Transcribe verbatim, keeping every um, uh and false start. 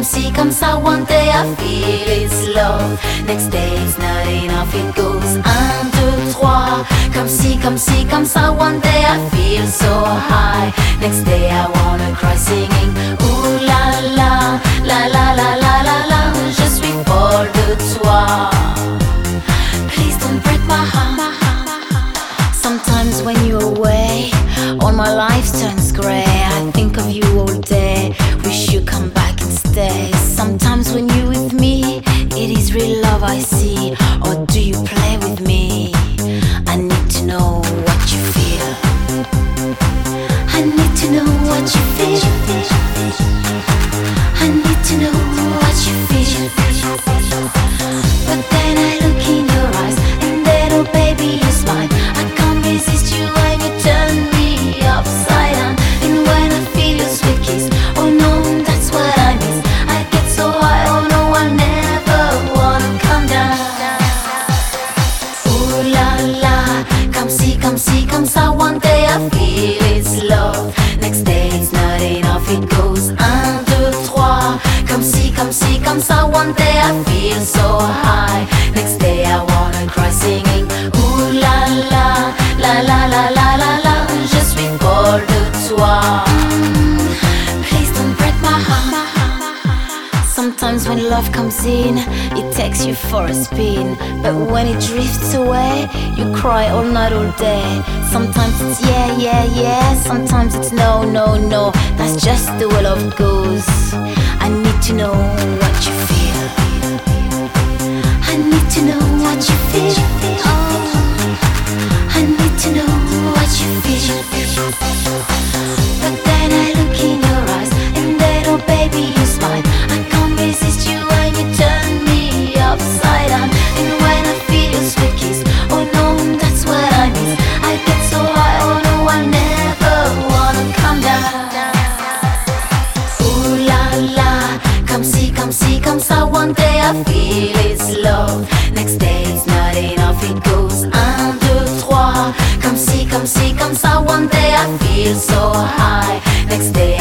comme ci, comme ça. One day I feel it's love, next day it's not enough. It goes un, deux, trois, comme ci, comme ci, comme ça. One day I feel so high, next day I wanna cry singing ooh la la, la la la la la la. Je suis folle de toi, please don't break my heart. Sometimes when you're away, all my life turns grey. I think of you all day, wish you come back and stay. Sometimes when you're with me, it is real love I see. Or do you play with me? I need to know what you feel. I need to know what you feel. I need to know what you feel. But then I look in your eyes, and then oh baby you smile. I can't resist you when you turn me upside down. And when I feel your sweet kiss, oh no, that's what I miss. I get so high, oh no, I never wanna come down. Ooh la la, come see, come see, come ça. One day I feel it's love, next day it's not enough. It goes un, deux, trois, comme ci, comme ci, comme ça. One day I feel so high, next day I wanna cry singing ooh la la, la la la la la la. Je suis folle de toi, mm, please don't break my heart. Sometimes when love comes in, it takes you for a spin. But when it drifts away, you cry all night, all day. Sometimes it's yeah, yeah, yeah. Sometimes it's no, no, no. That's just the way love goes. I need to know what you feel. I need to know what you feel. Oh, I need to know what you feel. But then I look in your eyes, and then oh baby you smile. I can't resist you when you turn me upside down. And when I feel your sweet kiss, oh no, that's what I miss. I get so high, oh no, I never wanna come down. Ooh la la, come see, come see, come ça. One day I feel it's love, next day it's not enough. It goes un, deux, trois, comme ci, comme ci, comme ça. One day I feel so high, next day